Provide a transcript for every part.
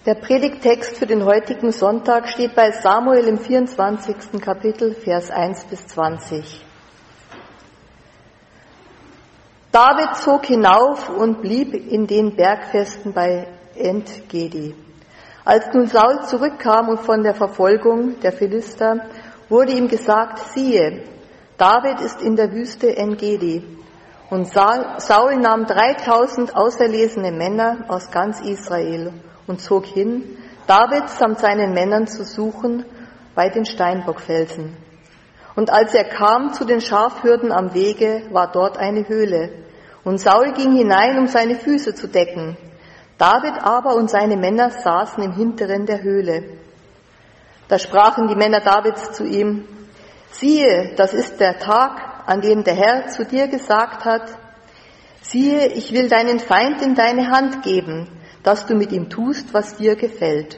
Der Predigttext für den heutigen Sonntag steht bei Samuel im 24. Kapitel, Vers 1 bis 20. David zog hinauf und blieb in den Bergfesten bei En-Gedi. Als nun Saul zurückkam und von der Verfolgung der Philister, wurde ihm gesagt, siehe, David ist in der Wüste En-Gedi. Und Saul nahm 3000 auserlesene Männer aus ganz Israel und zog hin, David samt seinen Männern zu suchen bei den Steinbockfelsen. Und als er kam zu den Schafhürden am Wege, war dort eine Höhle. Und Saul ging hinein, um seine Füße zu decken. David aber und seine Männer saßen im Hinteren der Höhle. Da sprachen die Männer Davids zu ihm, siehe, das ist der Tag, an dem der Herr zu dir gesagt hat, siehe, ich will deinen Feind in deine Hand geben, dass du mit ihm tust, was dir gefällt.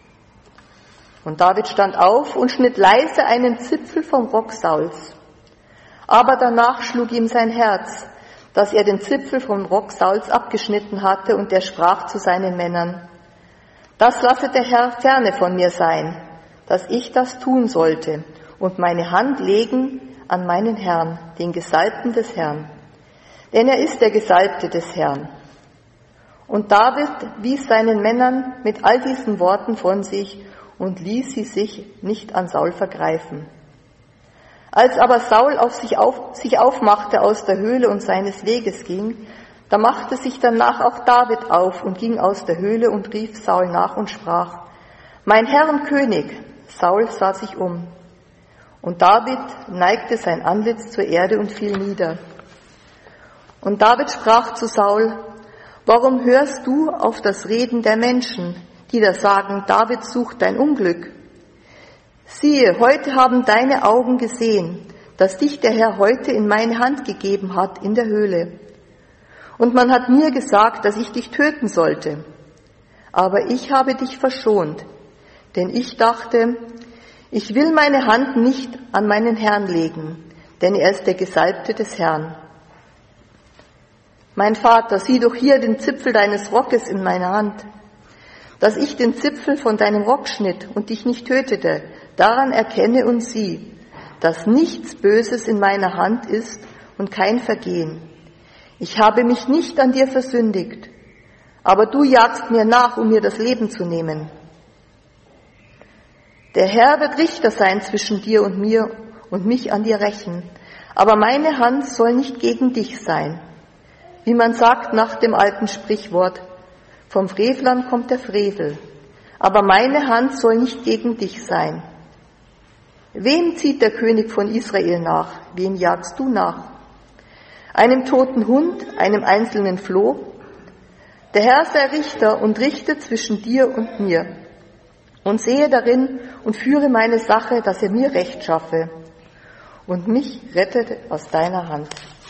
Und David stand auf und schnitt leise einen Zipfel vom Rock Sauls. Aber danach schlug ihm sein Herz, dass er den Zipfel vom Rock Sauls abgeschnitten hatte, und er sprach zu seinen Männern, das lasse der Herr ferne von mir sein, dass ich das tun sollte und meine Hand legen an meinen Herrn, den Gesalbten des Herrn. Denn er ist der Gesalbte des Herrn. Und David wies seinen Männern mit all diesen Worten von sich und ließ sie sich nicht an Saul vergreifen. Als aber Saul sich aufmachte aus der Höhle und seines Weges ging, da machte sich danach auch David auf und ging aus der Höhle und rief Saul nach und sprach, mein Herr und König. Saul sah sich um. Und David neigte sein Antlitz zur Erde und fiel nieder. Und David sprach zu Saul, warum hörst du auf das Reden der Menschen, die da sagen, David sucht dein Unglück? Siehe, heute haben deine Augen gesehen, dass dich der Herr heute in meine Hand gegeben hat in der Höhle. Und man hat mir gesagt, dass ich dich töten sollte. Aber ich habe dich verschont, denn ich dachte, ich will meine Hand nicht an meinen Herrn legen, denn er ist der Gesalbte des Herrn. Mein Vater, sieh doch hier den Zipfel deines Rockes in meiner Hand. Dass ich den Zipfel von deinem Rock schnitt und dich nicht tötete, daran erkenne und sieh, dass nichts Böses in meiner Hand ist und kein Vergehen. Ich habe mich nicht an dir versündigt, aber du jagst mir nach, um mir das Leben zu nehmen. Der Herr wird Richter sein zwischen dir und mir und mich an dir rächen, aber meine Hand soll nicht gegen dich sein. Wie man sagt nach dem alten Sprichwort, vom Frevlern kommt der Frevel, aber meine Hand soll nicht gegen dich sein. Wem zieht der König von Israel nach? Wem jagst du nach? Einem toten Hund, einem einzelnen Floh? Der Herr sei Richter und richte zwischen dir und mir und sehe darin und führe meine Sache, dass er mir Recht schaffe und mich rette aus deiner Hand.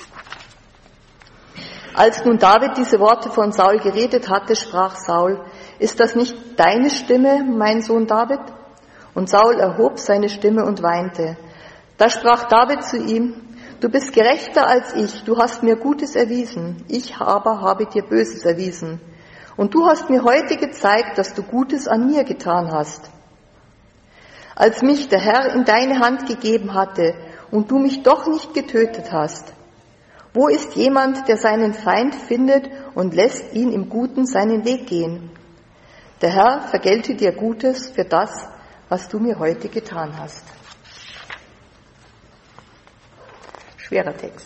Als nun David diese Worte von Saul geredet hatte, sprach Saul, ist das nicht deine Stimme, mein Sohn David? Und Saul erhob seine Stimme und weinte. Da sprach David zu ihm, du bist gerechter als ich, du hast mir Gutes erwiesen, ich aber habe dir Böses erwiesen. Und du hast mir heute gezeigt, dass du Gutes an mir getan hast. Als mich der Herr in deine Hand gegeben hatte und du mich doch nicht getötet hast, wo ist jemand, der seinen Feind findet und lässt ihn im Guten seinen Weg gehen? Der Herr vergelte dir Gutes für das, was du mir heute getan hast. Schwerer Text.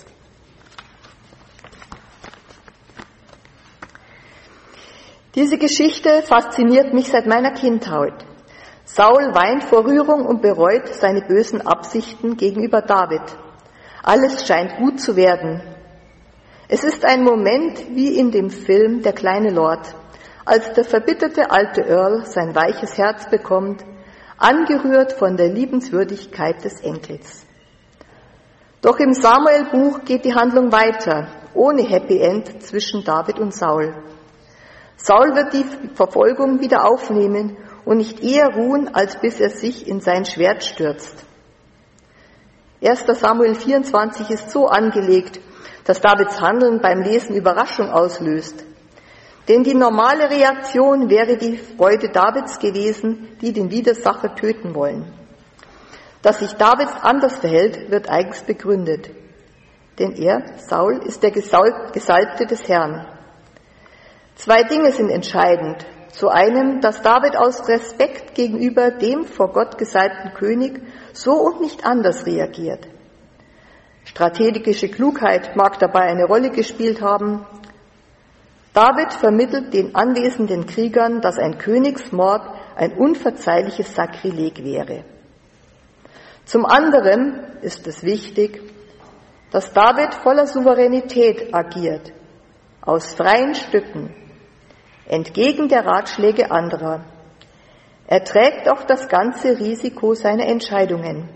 Diese Geschichte fasziniert mich seit meiner Kindheit. Saul weint vor Rührung und bereut seine bösen Absichten gegenüber David. Alles scheint gut zu werden. Es ist ein Moment wie in dem Film Der kleine Lord, als der verbitterte alte Earl sein weiches Herz bekommt, angerührt von der Liebenswürdigkeit des Enkels. Doch im Samuel-Buch geht die Handlung weiter, ohne Happy End zwischen David und Saul. Saul wird die Verfolgung wieder aufnehmen und nicht eher ruhen, als bis er sich in sein Schwert stürzt. 1. Samuel 24 ist so angelegt, dass Davids Handeln beim Lesen Überraschung auslöst. Denn die normale Reaktion wäre die Freude Davids gewesen, die den Widersacher töten wollen. Dass sich David anders verhält, wird eigens begründet. Denn er, Saul, ist der Gesalbte des Herrn. 2 Dinge sind entscheidend. Zu einem, dass David aus Respekt gegenüber dem vor Gott gesalbten König so und nicht anders reagiert. Strategische Klugheit mag dabei eine Rolle gespielt haben. David vermittelt den anwesenden Kriegern, dass ein Königsmord ein unverzeihliches Sakrileg wäre. Zum anderen ist es wichtig, dass David voller Souveränität agiert, aus freien Stücken, entgegen der Ratschläge anderer. Er trägt auch das ganze Risiko seiner Entscheidungen.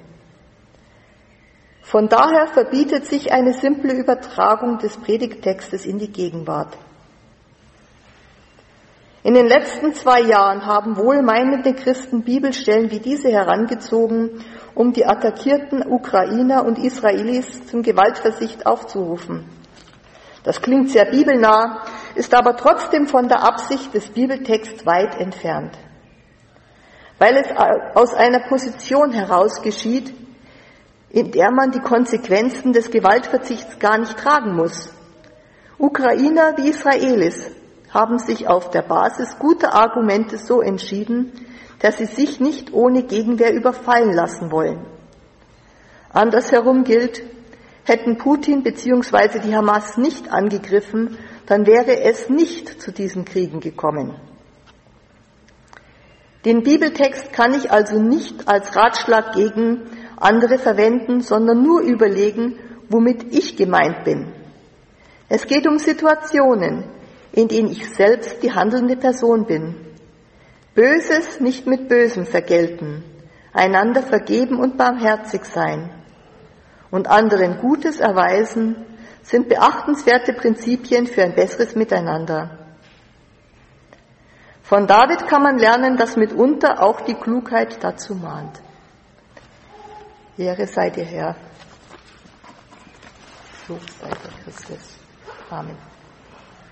Von daher verbietet sich eine simple Übertragung des Predigttextes in die Gegenwart. In den letzten 2 Jahren haben wohlmeinende Christen Bibelstellen wie diese herangezogen, um die attackierten Ukrainer und Israelis zum Gewaltverzicht aufzurufen. Das klingt sehr bibelnah, ist aber trotzdem von der Absicht des Bibeltexts weit entfernt. Weil es aus einer Position heraus geschieht, in der man die Konsequenzen des Gewaltverzichts gar nicht tragen muss. Ukrainer wie Israelis haben sich auf der Basis guter Argumente so entschieden, dass sie sich nicht ohne Gegenwehr überfallen lassen wollen. Andersherum gilt, hätten Putin bzw. die Hamas nicht angegriffen, dann wäre es nicht zu diesen Kriegen gekommen. Den Bibeltext kann ich also nicht als Ratschlag gegen andere verwenden, sondern nur überlegen, womit ich gemeint bin. Es geht um Situationen, in denen ich selbst die handelnde Person bin. Böses nicht mit Bösem vergelten, einander vergeben und barmherzig sein und anderen Gutes erweisen, sind beachtenswerte Prinzipien für ein besseres Miteinander. Von David kann man lernen, dass mitunter auch die Klugheit dazu mahnt. Ehre sei dir, Herr. Lob sei dir, Christus. Amen.